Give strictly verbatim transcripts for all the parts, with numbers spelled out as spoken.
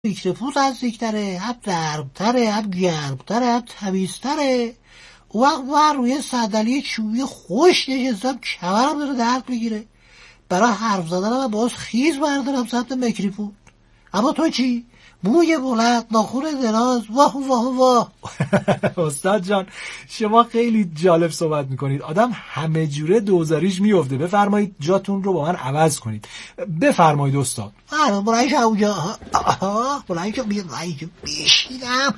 میکروفون نزدیکتره، هم نرمتره، هم گرمتره، هم تمیزتره. اون وقت من روی صندلی چوبی خوش نشستم، کمرم داره درد میگیره، برای حرف زدنم باز خیز بردارم سمت میکروفون. اما تو چی؟ موی بلند، ناخن دراز، واه واه واه. استاد جان شما خیلی جالب صحبت میکنید، آدم همه جوره دوزاریش میفته. بفرمایید جاتون رو با من عوض کنید. بفرمایید استاد. آره بلنش اونجا، بلنش بلنش بشیدم.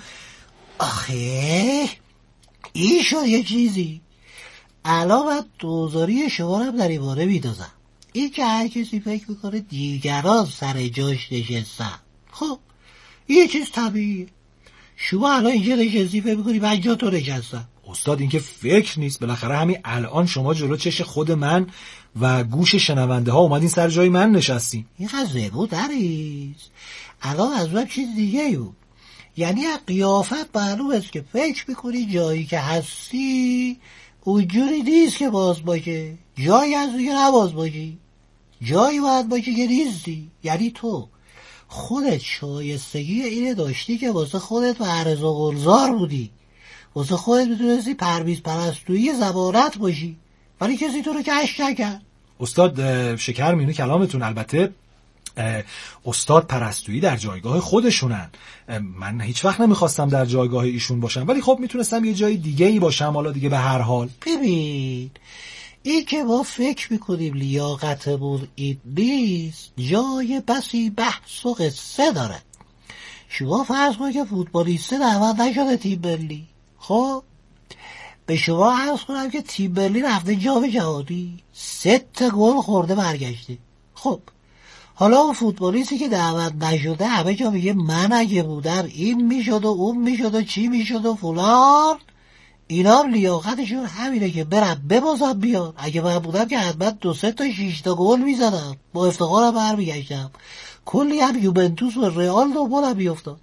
آخه این شد یه چیزی. الان من دوزاری شما رو در این باره میدازم. این که هر کسی فکر میکنه دیگران سر جاش نشستن، خب یه چیز طبیعیه. شما الان اینجا نشستی فکر میکنی من جا تو نشستم. استاد این که فکر نیست، بالاخره همین الان شما جلو چش خود من و گوش شنونده ها اومدین سر جای من نشستین. این خزبو دریست. الان از من چیز دیگه بود. یعنی قیافت معلوم است که فکر میکنی جایی که هستی اونجوری نیست که باز باشه. جایی از دیگه نباز باشی، جایی باید باشی که نیستی. یعنی تو خودت شایستگی اینه داشتی که واسه خودت معرض و گلزار بودی، واسه خودت میتونستی پرویز پرستویی زبانت باشی، ولی کسی تو رو کشف نکرد. استاد شکر مینو کلامتون. البته استاد پرستویی در جایگاه خودشونن، من هیچ وقت نمیخواستم در جایگاه ایشون باشم، ولی خب میتونستم یه جای دیگه ای باشم. حالا دیگه به هر حال ببین، این که ما فکر میکنیم لیاقتمون این نیست جای بسی بحث و قصه داره. شما فرض کنید که فوتبالیسته دعوت نشده تیم ملی، خب به شما عرض کنم که تیم ملی رفته جام جهانی، سه تا گل خورده برگشته. خب حالا اون فوتبالیستی که دعوت نشده همه جا میگه من اگه بودم این میشد و اون میشد و چی میشد و فلان. اینا هم لیاقتشون همینه که برم ببازم بیان. اگه من بودم که حتما دو سه تا شیش تا گل میزدم، با افتخارم برمیگشتم، کلی هم یوونتوس و رئال دنبالم میافتاد.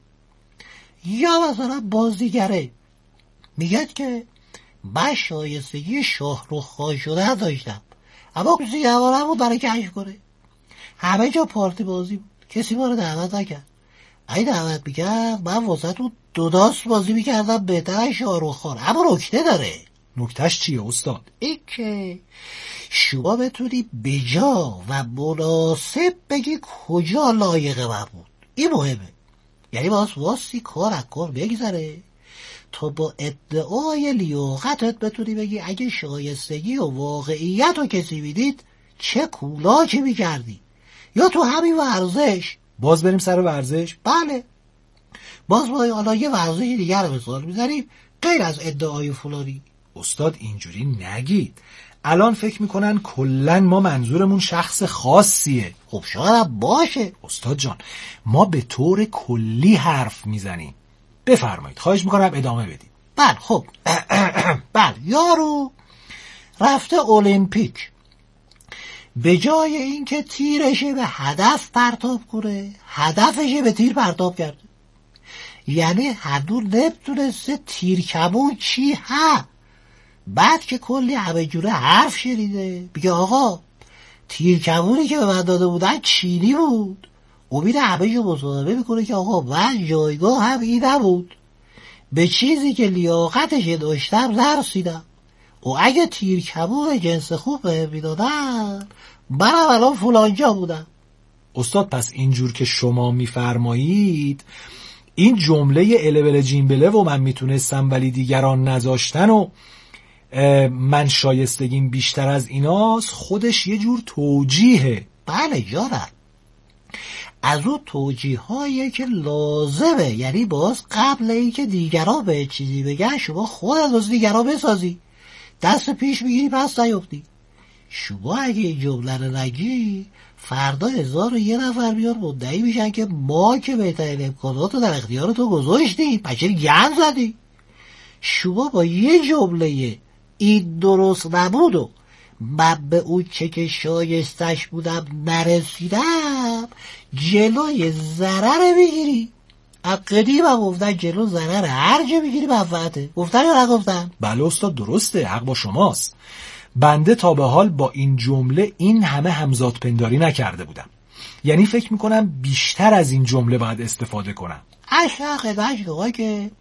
یا مثلا بازیگره میگه که من شایستگی شاهرخ خان شده داشتم، اما کسی نوارم بود برای کشف کنه. همه جا پارتی بازی بود، کسی ما رو دعوت نکرد. اگه دعوت میکرد من واسه تو دو داست بازی میکردم بهتر از شاهرخ خان. اما نکته داره. نکتهش چیه استاد؟ این که شما بتونی بجا و مناسب بگی کجا لایق من بود. این مهمه. یعنی باز واسه کار از کار بگذره تا با ادعای لیاقتت بتونی بگی اگه شایستگی و واقعیت رو کسی میدید چه کولاچی میکردی. یا تو همین ورزش، باز بریم سر ورزش. بله، باز ما حالا یه ورزش دیگر رو مثال میزنیم غیر از ادعای فلانی. استاد اینجوری نگید، الان فکر میکنن کلن ما منظورمون شخص خاصیه. خب شاید باشه استاد جان، ما به طور کلی حرف میزنیم. بفرمایید، خواهش میکنم ادامه بدید. بله خب بله، یارو رفته المپیک، به جای اینکه تیرشه به هدف پرتاب کنه هدفشه به تیر پرتاب کرده. یعنی هنوز نمیدونسته تیر کمون چی ها. بعد که کلی همه جوره حرف شنیده میگه آقا تیر کمونی که به من داده بودن چینی بود. و میره همه جو مصاحبه میکنه که آقا من جایگاه هم این نبود، به چیزی که لیاقتش داشتم نرسیدم، و اگه تیر کمون جنس خوب به میدادن منم الان فلانجا بودم. استاد پس اینجور که شما میفرمایید این جمله البل جیمبله و من میتونستم ولی دیگران نذاشتن و من شایستگیم بیشتر از ایناست خودش یه جور توجیهه. بله جانم، از اون توجیه هایی که لازمه. یعنی باز قبل این که دیگران به چیزی بگن شما خودت از دیگران بسازی، دست پیش میگیری پس نیفتی. شما اگه این جمله رو نگی فردا هزار و یه نفر بیان مدعی میشن که ما که بهترین امکانات رو در اختیار تو گذاشتیم، پس گند زدی. شما با یه جمله این درست نبود و من به اون چه که شایستش بودم نرسیدم جلوی ضرر میگیری. قدیم هم گفتن جلو ضرر هر جا میگیری منفعته. گفتن یا نگفتن؟ بله استاد درسته، حق با شماست. بنده تا به حال با این جمله این همه همزاد پنداری نکرده بودم. یعنی فکر میکنم بیشتر از این جمله باید استفاده کنم. اشتاق داشت که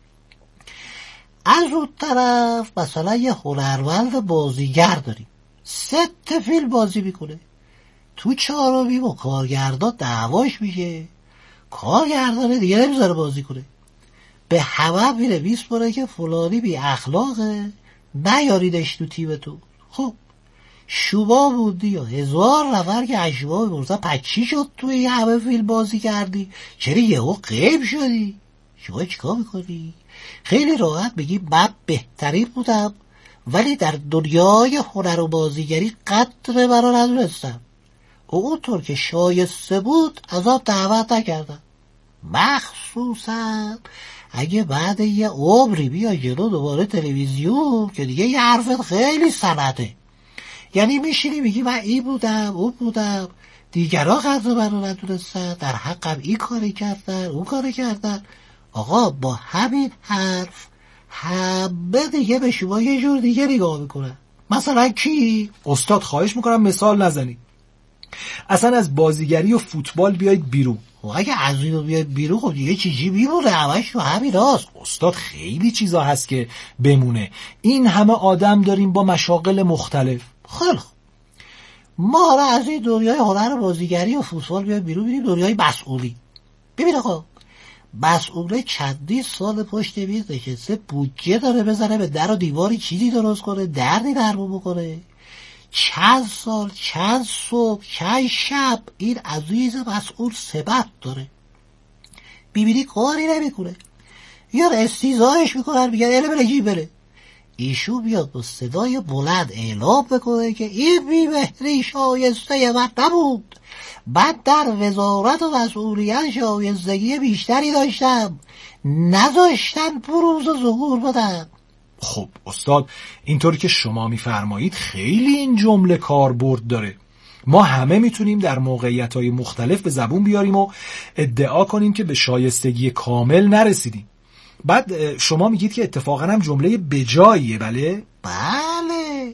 از اون طرف مثلا یه هنرمند بازیگر داریم، ست فیلم بازی میکنه، تو چهارمی با کارگردان دعواش میشه، کارگردان دیگه نمیذاره بازی کنه، به همه میره میسپره که فلانی بی اخلاقه نیاریدش تو تیمتون. خب شما بودی یا هزار نفر که از شما بپرسن پس چی شد توی همه فیلم بازی کردی، چرا یهو غیب شدی، شما چیکار میکنی؟ خیلی راحت بگی من بهترین بودم ولی در دنیای هنر و بازیگری قدر مرا ندونستم، اونطور که شایسته بود از آن دعوت نکردم. مخصوصا اگه بعد یه عمری بیا جلو دوباره تلویزیون که دیگه یه حرفت خیلی سنته، یعنی میشینی میگی من این بودم اون بودم، دیگرها قدر منو ندونستن، در حقم این کاری کردن اون کاری کردن. آقا با همین حرف همه دیگه به شما یه جور دیگه نگاه میکنن. مثلا کی؟ استاد خواهش میکنم مثال نزنی، اصلا از بازیگری و فوتبال بیاید بیرون. اگه از اینو بیاید بیرون خب دیگه چیزی میمونه؟ همش تو همین راست. استاد خیلی چیزا هست که بمونه، این همه آدم داریم با مشاغل مختلف. خیلی خوب، ما حالا از این دنیای هنر بازیگری و فوتبال بیاید بیرون، ببینیم دنیای مسئولی. ببین آقا، مسئوله چندین سال پشت میز نشسته، بودجه داره بزنه به در و دیواری چیزی درست کنه، دردی درمون بکنه، چند سال چند صبح چند شب این عزیز مسئول سبت داره، بیبینی کاری نمیکنه، یا استیزایش میکنن میگن اله بله جی بله، ایشون بیاد با صدای بلند اعلام بکنه که این بیمهری شایسته من نبود، من در وزارت و مسئولیت شایستگی بیشتری داشتم، نذاشتن بروز و ظهور بدم. خب استاد اینطوری که شما میفرمایید خیلی این جمله کاربرد داره، ما همه میتونیم در موقعیت‌های مختلف به زبون بیاریم و ادعا کنیم که به شایستگی کامل نرسیدیم. بعد شما میگید که اتفاقا هم جمله بجاییه. بله؟ بله،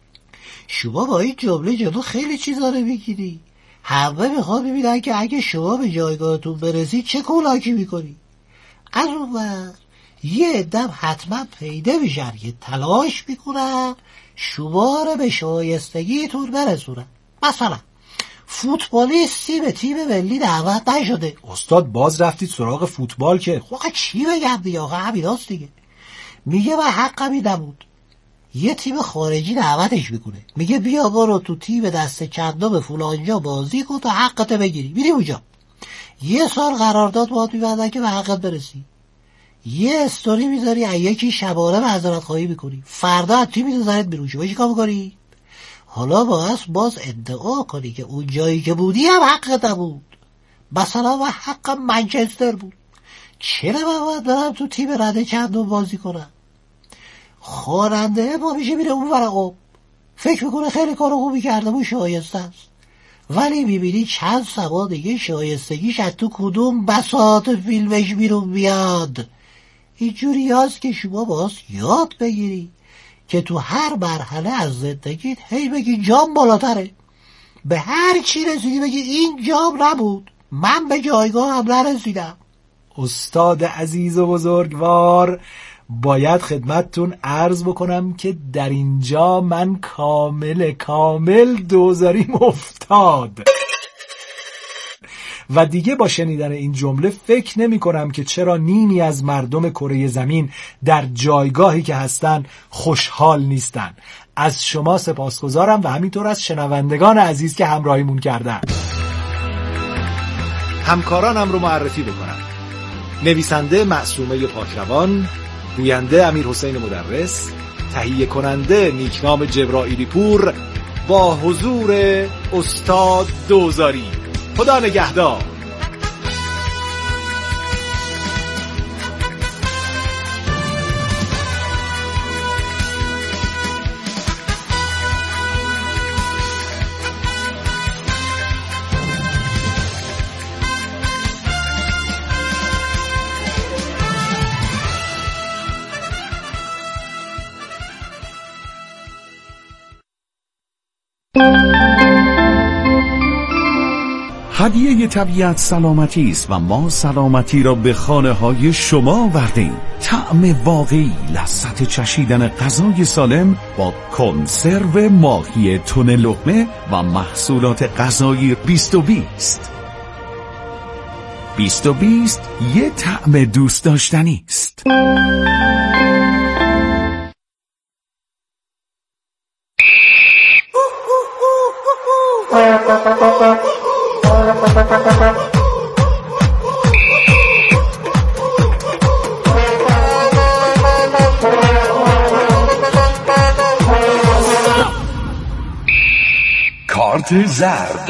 شما با این جمله جلو خیلی چیزا رو میگیری. همه میخواد ببینن که اگه شما به جایگاهتون برسی چه کولاکی میکنی. از اون وقت یه عدم حتما پیدا میشن که تلاش میکنن شما رو به شایستگیتون برسونن. مثلا فوتبالیستی به تیم ملی دعوت نشده. استاد باز رفتید سراغ فوتبال که خب چی بگم دیگه آقا، همین راست دیگه. میگه من حقمی نبود، یه تیم خارجی دعوتش میکنه، میگه بیا برو تو تیم دست چندم فلانجا بازی کن تا حقت بگیری، میری اونجا یه سال قرارداد باهات میبندن که به حقت برسی، یه استوری میذاری از یکی شبانه معذرت خواهی میکنی، فردا از تیم میذارت بیرون. شما چیکار میکنی؟ حالا باید باز ادعا کنی که اون جایی که بودی هم حقت نبود، مثلا و حق منچستر بود، چرا من باید برم تو تیم رده چندم بازی کنم؟ خواننده با میشه میره اون ورقم، فکر میکنه خیلی کار خوبی کرده و شایسته است، ولی میبینی چند سبا دیگه شایستگیش از تو کدوم بساط فیلمش بیرون بیاد. اینجوری هست که شما باز یاد بگیری که تو هر مرحله از زندگیت هی بگی جام بالاتره، به هر چی رسیدی بگی این جام نبود، من به جایگاه هم نرسیدم. استاد عزیز و بزرگوار، باید خدمتتون عرض بکنم که در اینجا من کامل کامل دوزاریم افتاد و دیگه با شنیدن این جمله فکر نمی کنم که چرا نیمی از مردم کره زمین در جایگاهی که هستن خوشحال نیستن. از شما سپاسگزارم و همینطور از شنوندگان عزیز که همراهیمون کردن. همکارانم رو معرفی بکنم: نویسنده معصومه پاکروان، گوینده امیر حسین مدرس، تهیه کننده نیکنام جبرائیلی پور، با حضور استاد دوزاری. خدا نگهدار. هدیه طبیعت سلامتی است و ما سلامتی را به خانه های شما آوردیم. طعم واقعی، لذت چشیدن غذای سالم با کنسرو ماهی تن لقمه و محصولات غذایی بیست و بیست. بیست و بیست یه طعم دوست داشتنی است. کارت زرد.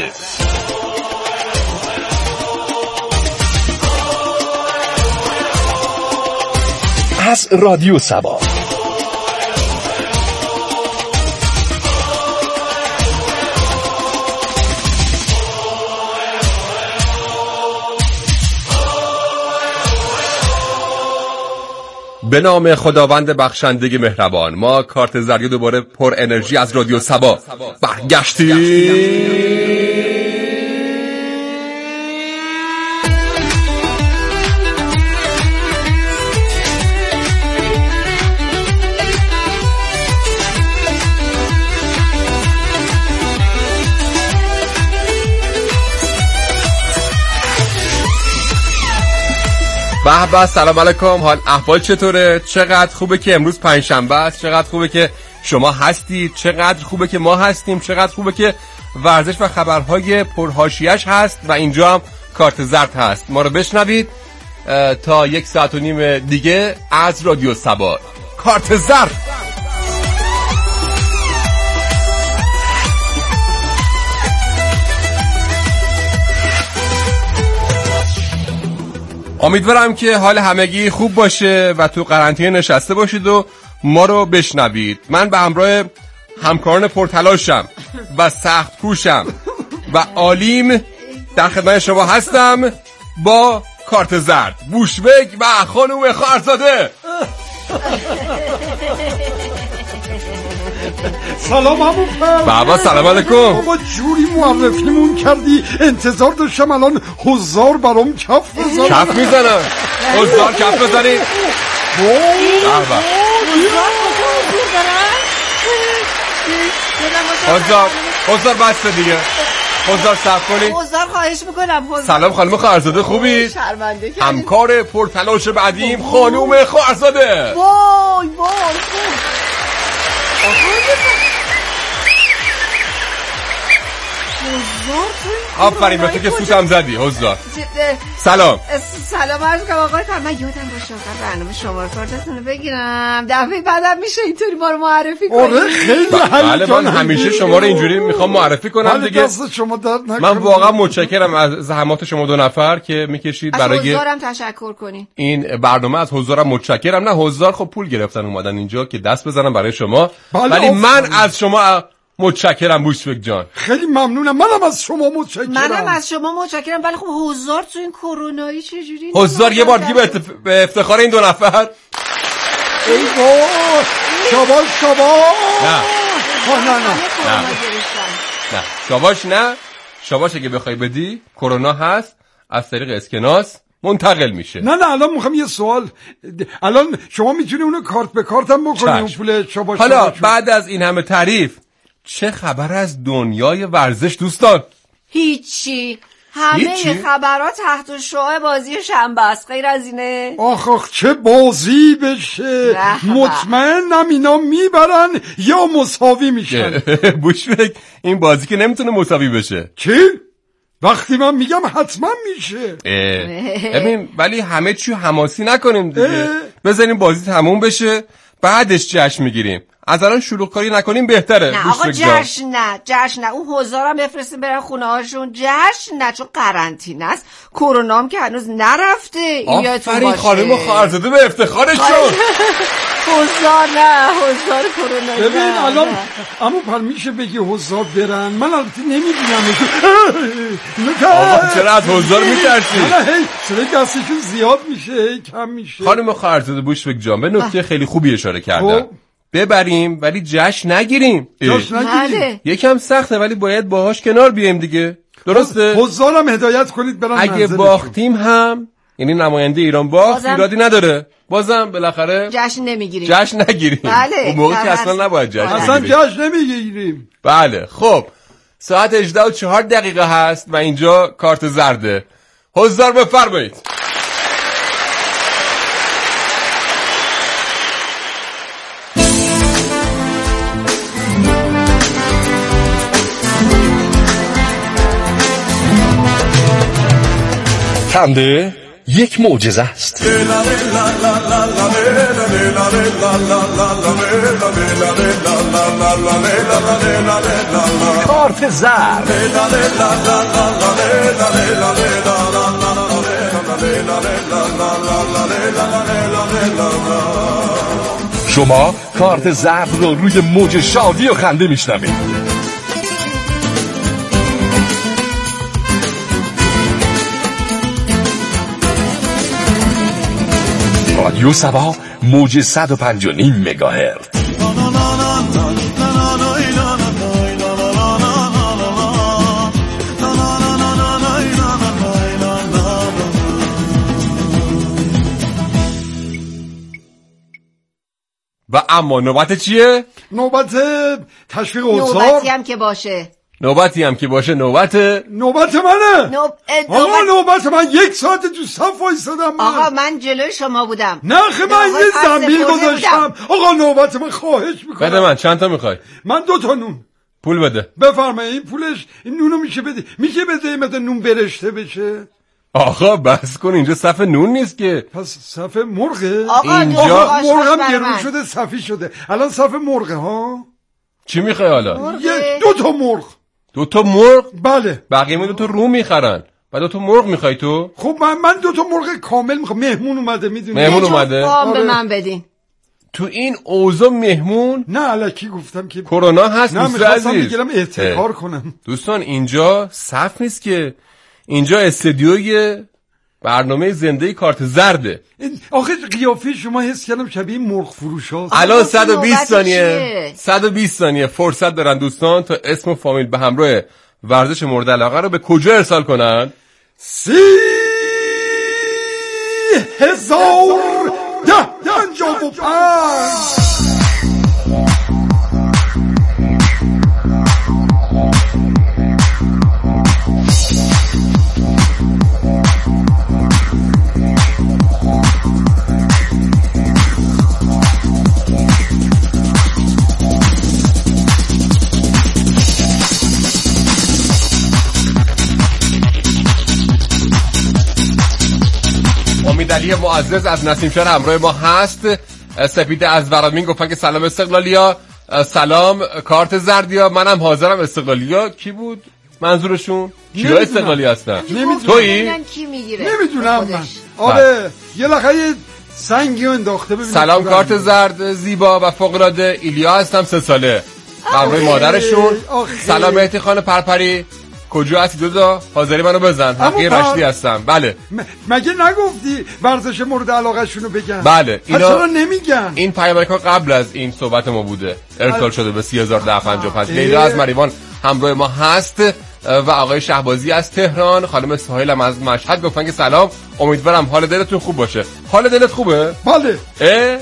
از رادیو سبا. به نام خداوند بخشنده مهربان، ما کارت زرد دوباره پر انرژی از رادیو سبا برگشتیم. به به، سلام علیکم، حال احوال چطوره؟ چقدر خوبه که امروز پنجشنبه است، چقدر خوبه که شما هستید، چقدر خوبه که ما هستیم، چقدر خوبه که ورزش و خبرهای پرحاشیه‌اش هست و اینجا هم کارت زرد هست. ما رو بشنوید تا یک ساعت و نیم دیگه از رادیو سبا. کارت زرد. امیدوارم که حال همگی خوب باشه و تو قرنطینه نشسته باشید و ما رو بشنوید. من به همراه همکاران پرتلاشم و سخت کوشم و عالیم در خدمت شما هستم با کارت زرد، بوشبک و خانوم خواهرزاده. سلام عمو پر. بابا سلام علیکم. بابا جوری معرفیمون کردی انتظار داشتم الان حضار برام کف بزنم. کف میزنم حضار کف بزنید. بابا حضار حضار بسته دیگه. حضار صرف کنید. حضار خواهش میکنم. سلام خانم خواهرزاده، خوبی؟ همکار پرتلاش بعدیم خانوم خواهرزاده. وای وای آفرین به تو که سوتم زدی حضار. سلام سلام عرض کنم آقای کار. من یادم باشه آقا برنامه شما کارتتون رو بگیرم، دفعه بعدم میشه اینطوری ما رو معرفی کنید. آره خیلی بله، من همیشه شما رو اینجوری میخوام معرفی کنم دیگه. شما درد نکنه. من واقعا متشکرم از زحمات شما دو نفر که میکشید برای از حضارم تشکر کنید. این برنامه. از حضارم متشکرم. نه حضار خب پول گرفتن اومدن اینجا که دست بزنم برای شما، ولی من از شما متشکرم بوشبک جان. خیلی ممنونم. منم از شما متشکرم. منم از شما متشکرم. ولی خب حضار تو این کرونایی چه جوری؟ حضار یه بار دیگه به, اتف... به افتخار این دو نفر. ای وای شاباش شاباش. نه نه نه نه نه شاباش نه شاباش اگه بخوای بدی کرونا هست از طریق اسکناس منتقل میشه. نه نه الان میخوام یه سوال. الان شما میتونی اونو کارت به کارتم بکنی اون پول شاباش. حالا شاباش بعد از این همه تعریف چه خبر از دنیای ورزش دوستان؟ هیچی. همه هیچی؟ خبرات تحت شعاع بازی شنبه است. غیر از اینه؟ آخ آخ چه بازی بشه. مطمئنم اینا میبرن یا مساوی میشن. بوشبک این بازی که نمیتونه مساوی بشه. چی؟ وقتی من میگم حتما میشه. ببین ولی همه چی حماسی نکنیم دیگه. بذاریم بازی تموم بشه بعدش جشن میگیریم. از الان شلوغ کاری نکنیم بهتره. نه آقا جشن نه جشن نه. اون حضارم بفرستیم برن خونه هاشون. جشن نه چون قرنطینه است. کرونا هم که هنوز نرفته. آفرین خانم خواهرزاده به افتخارش شد. حضار نه حضار کرونا. ببین الان اما پر میشه بگی حضار برن. من البته نمیدونم. آقا چرا از حضار میترسی؟ نه هی چرا دستشون زیاد میشه کم میشه. خانم خواهرزاده بوشبک جان به نکته خیلی خوبی اشاره کردن. ببریم ولی جشن نگیریم. جشن نگیریم. یکم سخته ولی باید باهاش کنار بیایم دیگه. درسته؟ حضارم هدایت کنید برن اگه منزلشون. باختیم هم یعنی نماینده ایران باخت ایرادی نداره، بازم بالاخره جشن نمیگیریم، جشن نگیریم. بله اون موقع که اصلا نباید جشن اصلا بگیریم. جشن نمیگیریم. بله خب ساعت هجده و چهار دقیقه هست و اینجا کارت زرده. حضار بفرمایید. خنده یک معجزه است. کارت زرد. شما کارت زرد رو روی موج شادی و خنده میشنوید. رادیو سبا موج صد و پنج و نیم مگاهرتز. و اما نوبت چیه؟ نوبت تشویق حضار. نوبتی هم که باشه نوبتی هم که باشه نوبت نوبت منه. نوب... آقا نوبت من یک ساعت تو صف وایسادم. آقا من جلوی شما بودم. نه خب من یه زنبیل گذاشتم. آقا نوبت من خواهش میکنم. بده من چند تا میخوای؟ من دو تا نون. پول بده. بفرمایید. این پولش این نونو میشه بده. میشه بده مثلا نون برشته بشه. آقا بس کن اینجا صف نون نیست که. پس صف مرغه. آقا اینجا مرغم گرون شده صفی شده. الان صف مرغه ها. چی میخوای حالا؟ یک دو تا مرغ. دو تا مرغ؟ بله. بقیه می دو تا رو میخرن. و دو تا مرغ میخوای تو؟ خب من من دو تا مرغ کامل میخوام. مهمون اومده میدونی. مهمون اومده. آره. به من بدین. تو این اوضاع مهمون؟ نه الکی گفتم که کرونا هست. نه میخواستم بگیرم احتکار کنم. دوستان اینجا صف نیست که، اینجا استودیوی برنامه زنده کارت زرده. آخه قیافه شما حس کردم شبیه مرغ فروش هاست. الان صد و بیست ثانیه صد و بیست ثانیه فرصت دارن دوستان تا اسم و فامیل به همراه ورزش مورد علاقه رو به کجا ارسال کنن؟ سی هزار ده پنجاه و پنج. علی معزز از نسیمشهر همراه ما هست. سپیده از ورامین گفتن که سلام استقلالیا. سلام کارت زردیا. منم حاضرم استقلالیا. کی بود منظورشون؟ کیا استقلالی هستن؟ تویی؟ نمیدونم من. آره یه لخه سنگی انداخته. ببینید سلام کارت زرد زیبا و فوق‌العاده. ایلیا هستم سه ساله همراه مادرشون. سلام مهدی خان پرپری. کجا هستی دادا؟ حاضری منو بزن. حقی رشدی هستم. بله. م- مگه نگفتی ورزش مورد علاقه شونو بگن؟ بله. اینا چرا نمیگن؟ این پیامک‌ها قبل از این صحبت ما بوده. ارسال شده به سی هزار و ده و پنجاه و پنج. لیلا از مریوان همراه ما هست و آقای شهبازی از تهران. خانم سهیل هم از مشهد گفتن که سلام. امیدوارم حال دلتون خوب باشه. حال دلت خوبه؟ بله. اه؟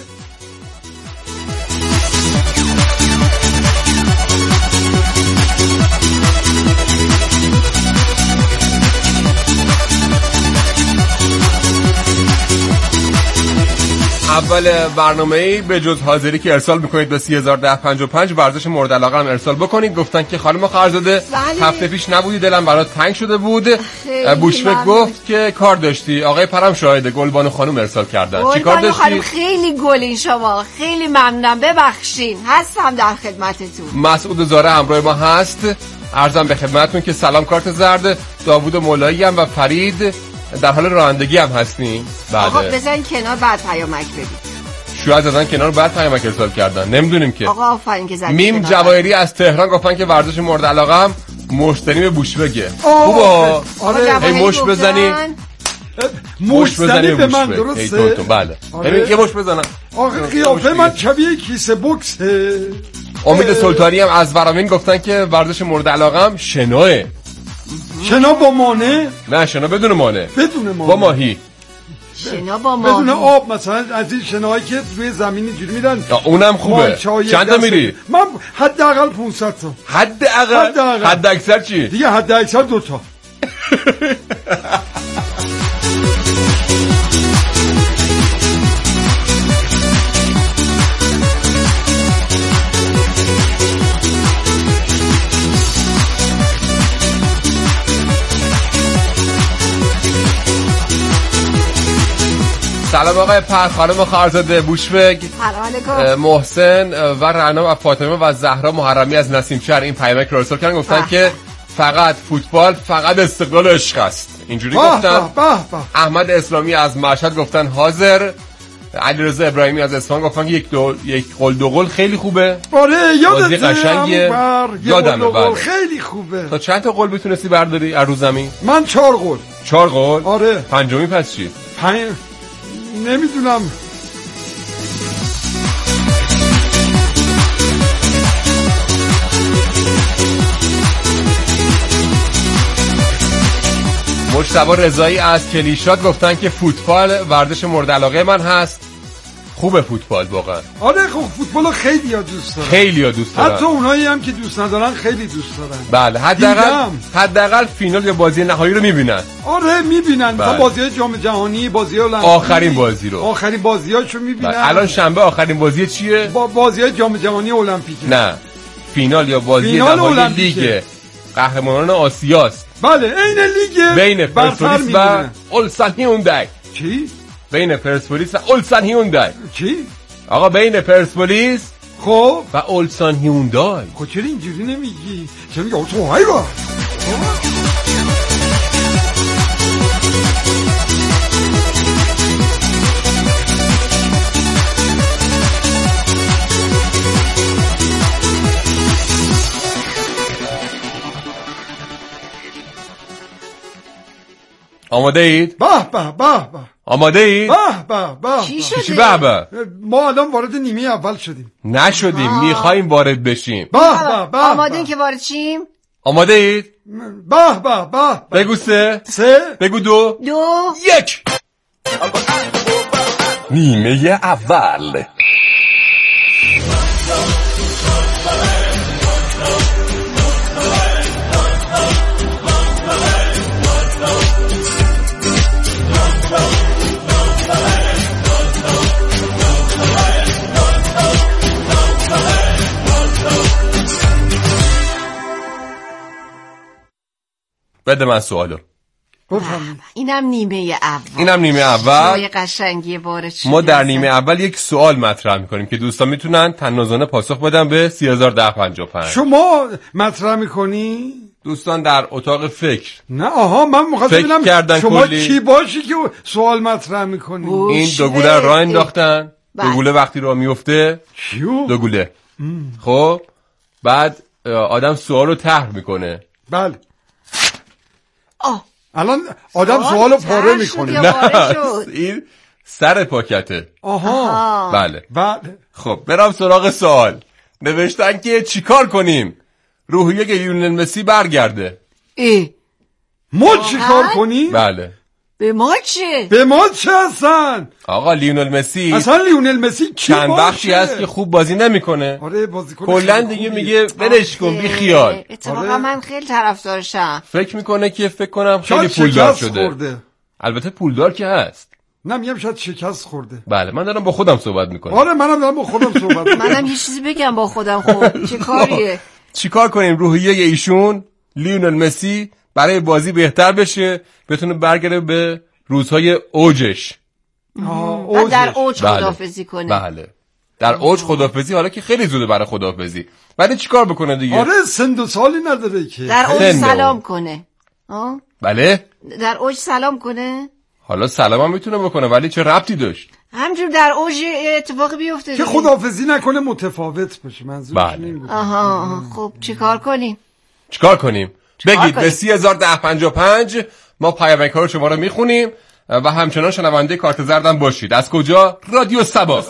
اول برنامه‌ای به جز حاضری که ارسال میکنید به سی هزار و ده و پنجاه و پنج ورزش مورد علاقه هم ارسال بکنید. گفتن که خانم خرزاده هفته پیش نبودی دلم برات تنگ شده بود. بوشفه گفت که کار داشتی. آقای پرم شاهده. گلبانو خانم ارسال کردن. چی کار داشتی؟ خانم خیلی گلین شما. خیلی ممنونم. ببخشین هستم در خدمتتون. مسعود زاره همراه ما هست. عرضم به خدمتتون که سلام کارت زرد. داوود مولایی هم و فرید در حال رانندگی هم هستیم. بله. آقا بزن کنار بعد پیامک بدید. شاید زدن کنار بعد پیامک ارسال کردن. نمیدونیم که. آقا آفرین که زدن. میم جواهری از تهران گفتن که ورزش مورد علاقه هم مشتری به بوش بگه. خوبه. آره. ای مش بزنی. مش بزنی به من درسته؟ بله. ببین یه مش بزنم. آخه قیافه من شبیه کیسه بوکسه. امید سلطانی هم از ورامین گفتن که ورزش مورد علاقه هم شنوه. شنا با مانع؟ نه شنا بدون مانع. بدون مانع. با ماهی. شنا با ماهی. بدون آب مثلا از این شناهایی که روی زمین اینجوری میدن. اونم خوبه. چند تا میری؟ من حداقل پانصد تا. حداقل؟ حد اکثر چی؟ دیگه حد اکثر دو تا. سلام آقای پر، خانم خارزاده بوشبگ، سلام علیکم، محسن و رعنا و فاطمه و زهرا محرمی از نسیم شهر این پیامک رو ارسال کردن، گفتن که فقط فوتبال فقط استقلال عشق است. اینجوری گفتن. احمد اسلامی از مشهد گفتن حاضر. علیرضا ابراهیمی از اصفهان گفتن که یک دو یک قل دو قل خیلی خوبه. آره یادته قشنگه. یادمه بله. خیلی خوبه. تا چند تا قل میتونستی برداری از رو زمین؟ من چهار قل. چهار قل؟ آره. پنجمی پس چی؟ پنج نمیدونم. مجتبی رضایی از کلیشات گفتن که فوتبال ورزش مورد علاقه من هست. خوبه فوتبال واقعا. آره خب فوتبالو خیلی ها دوست دارن. خیلی ها دوست دارن. حتی اونایی هم که دوست ندارن خیلی دوست دارن. بله حداقل حداقل فینال یا بازی نهایی رو میبینن. آره میبینن. تا بازی جام جهانی، بازی المپیک، آخرین بازی رو. آخرین بازیاشو میبینن. الان شنبه آخرین بازی چیه؟ با بازی جام جهانی المپیک. نه. فینال یا بازی نهایی لیگ قهرمانان آسیاست. بله عین لیگ بین پرسپولیس و اولسن هیوندای. چی؟ بین پرسپولیس و اولسن هیوندای. چی؟ آقا بین پرسپولیس خب و اولسن هیوندای. خب چرا اینجوری نمیگی؟ چرا میگی اولسن هیوندای؟ آماده اید؟ به به به به. آماده اید؟ به به به. چی شده؟ چی به به؟ ما الان وارد نیمه اول شدیم. نشدیم، میخوایم وارد بشیم. به به به. آماده این که وارد شیم؟ آماده اید؟ به به به. بگو سه. سه. بگو دو. دو. یک. نیمه اول. بده من سوالو. اینم نیمه اول. اینم نیمه اول. جای قشنگی وارد شدیم. ما در نیمه اول یک سوال مطرح میکنیم که دوستان میتونن تنازانه پاسخ بدن به سی هزار ده پنجاه و پنج. شما مطرح میکنی؟ دوستان در اتاق فکر. نه آها من می‌خواستم ببینم شما کلی... کی باشی که سوال مطرح میکنی. این دو گوله راه انداختن. دو گوله وقتی راه میفته دو گوله. خب بعد آدم سوالو طرح میکنه. بله. آه. الان آدم سوالو پاره میکنه. نه این سر پاکته. آها. بله. بله. خب برام سراغ سوال. نوشتن که چیکار کنیم روحیه که لیونل مسی برگرده. ای ما چیکار کنیم؟ بله. به ما چه؟ به ما چه هستن؟ آقا لیونل مسی اصلا لیونل مسی کی چند وقتی هست که خوب بازی نمیکنه. آره بازیکن کلا دیگه میگه ولش کن بی خیال. اتفاقا آره. من خیلی طرفدارشم. فکر میکنه که فکر کنم خیلی پولدار شده. خورده. البته پولدار که هست. نه میگم شاید شکست خورده. بله من دارم با خودم صحبت میکنم. آره منم دارم با خودم صحبت میکنم. منم یه چیزی بگم با خودم. خب چه کاریه؟ چیکار کنیم روحیه ایشون لیونل مسی برای بازی بهتر بشه، بتونه برگرده به روزهای اوجش. و در اوج بله. خداحافظی کنه. بله در اوج خداحافظی، حالا که خیلی زوده برای خداحافظی، ولی چیکار بکنه دیگه؟ آره سن و سالی نداره که در اوج سلام کنه. آه؟ بله در اوج سلام کنه. حالا سلام هم میتونه بکنه ولی چه ربطی داشت؟ همجور در اوج اتفاقی بیفته که خداحافظی نکنه متفاوت باشه. منظورش بله. این بود. آها خب چیکار کنیم؟ چیکار کنیم؟ بگید به سی هزار ده پنجاه و پنج. ما پیامک ها رو شما رو میخونیم و همچنان شنونده کارت زردم باشید. از کجا؟ رادیو سبا.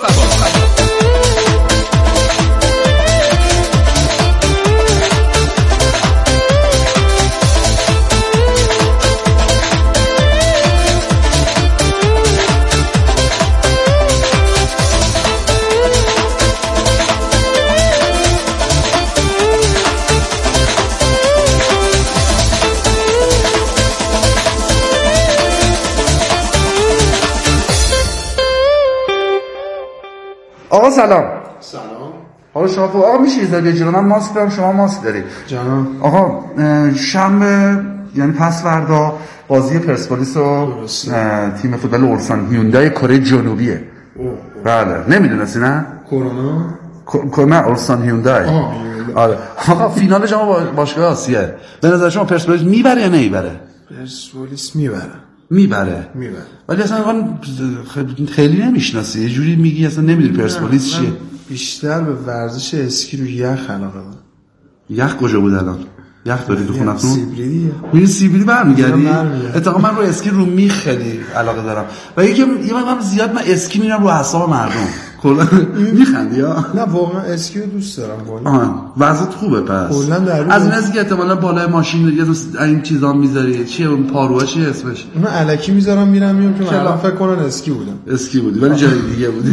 آقا سلام. سلام. حالا شما خب آقا میشه یه جلو من ماسک دارم شما ماسک دارید. جانم. آقا شنبه یعنی پس فردا بازی پرسپولیس و تیم فوتبال اورسان هیوندای کره جنوبیه. اوه. بله نمیدونستی نه؟ کرونا؟ کرونا اورسان هیوندای. آره. آقا فینال جام باشگاه آسیه. به نظر شما پرسپولیس میبره یا نمیبره؟ پرسپولیس میبره. میبره. میبره. ولی اصلا خیلی نمیشناسی. یه جوری میگی اصلا نمیدونی پرسپولیس چیه. بیشتر به ورزش اسکی رو یخ علاقه دارم. یخ کجا بود الان؟ یخ داری تو خونتون؟ سیبری. میری سیبری برمیگردی؟ اتفاقا من رو اسکی رو میخ خیلی علاقه دارم. و یکی یه وقت زیاد من اسکی میرم رو اعصاب مردم. کلا میخندی ها؟ نه واقعا اسکی رو دوست دارم واقعا. آها وضعیت خوبه پس. کلا در از این از که احتمالاً بالای ماشین یه دوست این چیزا میذاری. چیه اون پاروها چیه اسمش؟ من الکی میذارم میرم میام که من فکر کنن اسکی بودم. اسکی بودی ولی جای دیگه بودی.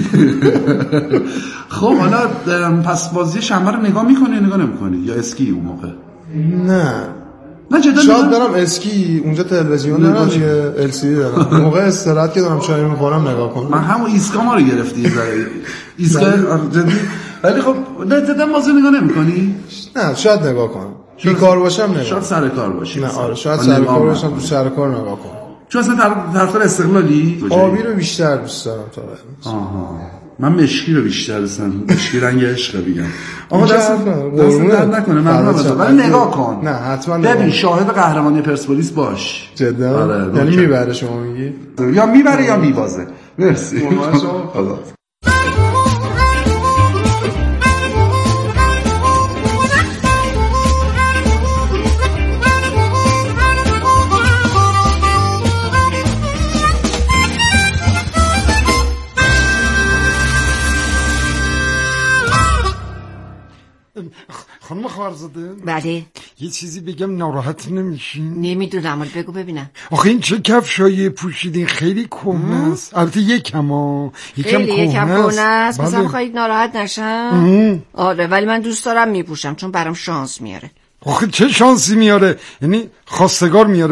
خب حالا پس بازی شنبه رو نگاه میکنی نگاه نمیکنی یا اسکی اون موقع؟ نه نه جدا شاید برم اسکی اونجا تلویزیون دارم دیگه ال سی دی دارم موقع استراحت که دارم چای میخورم نگاه کنم. من همون ایسکا ما رو گرفتی یه ذره ایسکا جدی. ولی خب نه جدا بازی نگاه نمیکنی؟ نه شاید نگاه کنم بی کار باشم نگاه. شاید سر کار باشی. نه آره شاید سر کار باشم تو سر کار نگاه کنم. چون اصلا طرفدار استقلالی؟ آبی رو بیشتر دوست دارم تا قرمز. آها من مشکی رو بیشتر دوست دارم. مشکی رنگ عشق دیگه. آقا دست دست درد نکنه ممنونم ولی نگاه کن. نه حتما ببین شاهد قهرمانی پرسپولیس باش. جدا؟ آره یعنی میبره شما میگی؟ یا میبره یا میبازه. مرسی. خدا. خانم خواهرزاده بله یه چیزی بگم ناراحت نمیشین؟ نمیدونم ولی بگو ببینم. آخه این چه کفشایی پوشیدین خیلی کهنه است. البته یکم ها یکم کهنه است. مثلا میخواید ناراحت نشم؟ آره ولی من دوست دارم میپوشم چون برام شانس میاره. آخه چه شانسی میاره؟ یعنی خواستگار میاره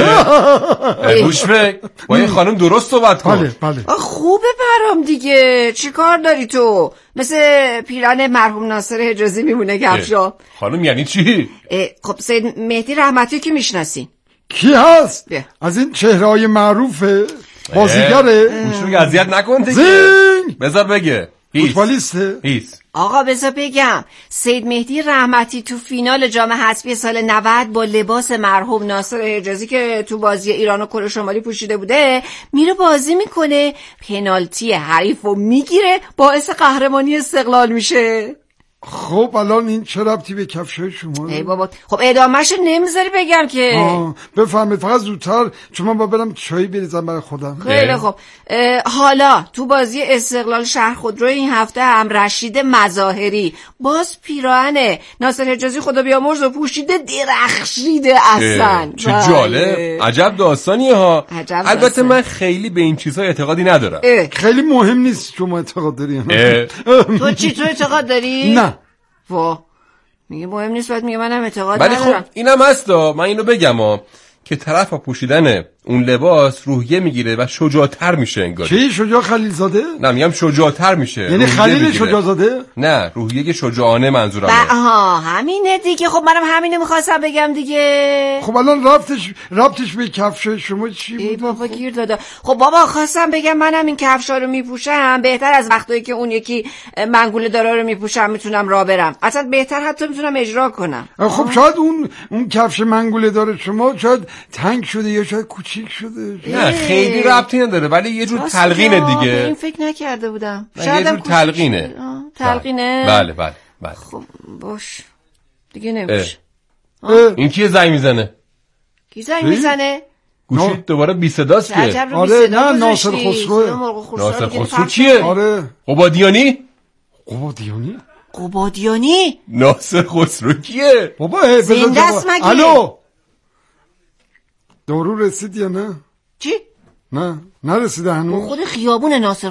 بخوره. گوشفک با این خانم درست صحبت کن. بله بله. خوبه برام دیگه. چی کار داری تو؟ مثل پیران مرحوم ناصر حجازی میمونه کفشا. خانم یعنی چی؟ خب سید مهدی رحمتی که میشناسی کی هست؟ بیا. از این چهره‌های معروفه بازیگره. گوشفک اذیت نکن دیگه. زین بذار بگه. فوتبالیسته. هیس. آقا بذار بگم سید مهدی رحمتی تو فینال جام حذفی سال نود با لباس مرحوم ناصر حجازی که تو بازی ایران و کره شمالی پوشیده بوده میره بازی میکنه پنالتی حریفو میگیره باعث قهرمانی استقلال میشه. خب الان این چه ربطی به کفشای شما؟ ای بابا خب ادامهشو نمیذاری بگم که. بفهمید فقط زودتر چون من با برم چای بریزم برای خودم. خیلی خب حالا تو بازی استقلال شهر خودرو این هفته هم رشید مظاهری باز پیراهن ناصر حجازی خدا بیامرز و پوشیده درخشیده اصلا. چه جالب عجب داستانیه ها. البته من خیلی به این چیزها اعتقادی ندارم. خیلی مهم نیست شما اعتقاد داری. تو چی تو اعتقاد داری؟ نه وا میگه مهم نیست بعد میگه منم اعتقاد ندارم. ولی خب اینم هستا من اینو بگم ها که طرف با پوشیدن اون لباس روحیه میگیره و شجاعتر میشه انگار. چی شجاع خلیلزاده؟ نه میگم شجاعتر میشه. یعنی خلیل شجاعزاده؟ نه روحیه شجاعانه منظورمه. آها همینه دیگه. خب منم همینو میخواستم بگم دیگه. خب الان ربطش ربطش به کفش شما چی بود؟ ای بابا گیر دادا. خب بابا خواستم بگم منم این کفشا رو میپوشم بهتر از وقتایی که اون یکی منگوله دارا رو میپوشم میتونم راه برم. اصلا بهتر حتی میتونم اجرا کنم. خب شاید اون اون کفش منگوله داره شما شاید تنگ شده یا شاید کوچیک شده. نه خیلی ربطی نداره ولی یه جور تلقینه دیگه. به این فکر نکرده بودم. شاید یه جور تلقینه. تلقینه؟ بله بله بله. خب باش دیگه نمیشه. این کیه زنگ میزنه؟ کی زنگ میزنه؟ گوشی دوباره بی صداست که. آره نه ناصر خسرو. ناصر خسرو کیه؟ آره قبادیانی؟ قبادیانی؟ قبادیانی؟ ناصر خسرو کیه؟ بابا زنده است مگه؟ الو دارو رسید یا نه؟ چی؟ نه نرسیده هنوز. خود خیابون ناصر